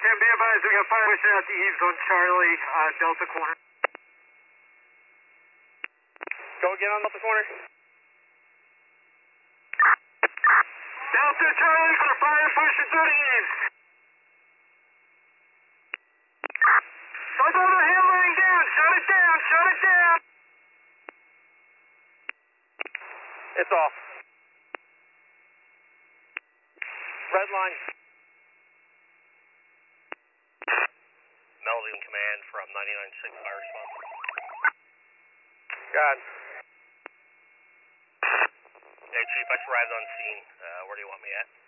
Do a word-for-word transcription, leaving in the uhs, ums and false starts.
Can be advised, we got fire pushing out the eaves on Charlie, uh, Delta corner. Go again on Delta corner. Delta Charlie for fire pushing through the eaves. Don't hold the hand laying down. Shut it down. Shut it down. It's off. Red line. Melody in command from ninety-nine point six fire response. God. Hey, Chief, I just arrived on scene. Uh, where do you want me at?